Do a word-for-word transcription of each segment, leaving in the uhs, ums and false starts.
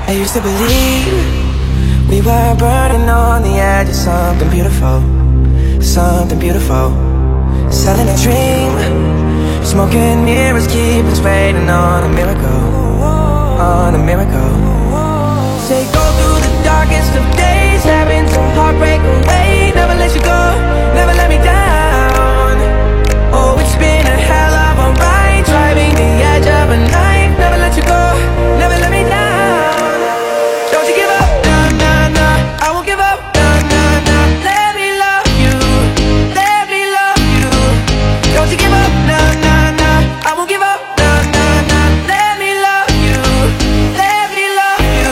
I used to believe we were burning on the edge of something beautiful, something beautiful. Selling a dream, smoking mirrors keep us waiting on a miracle, on a miracle. Say go through the darkest of days, having to heartbreak away. Never let you go, never let me down. Oh, it's been a hell of a ride, driving the edge of a knife. Never let you go, never let me down. Don't you give up, nah, nah, nah. I won't give up, nah, nah, nah. Let me love you, let me love you. Don't you give up, nah, nah, nah. I won't give up, nah, nah, nah. Let me love you, let me love you.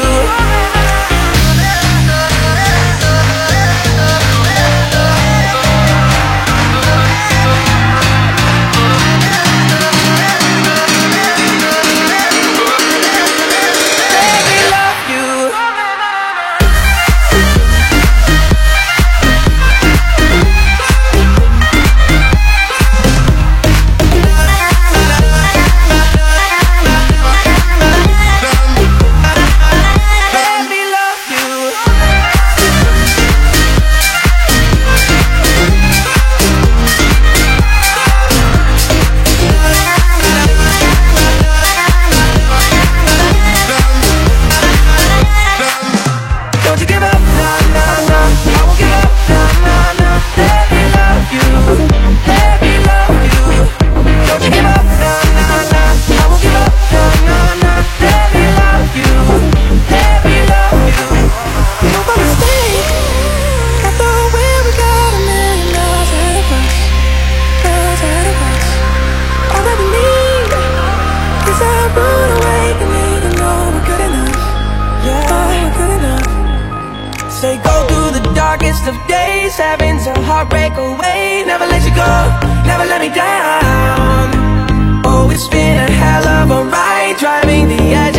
Say go through the darkest of days, having to heartbreak away. Never let you go, never let me down. Oh, it's been a hell of a ride, driving the edge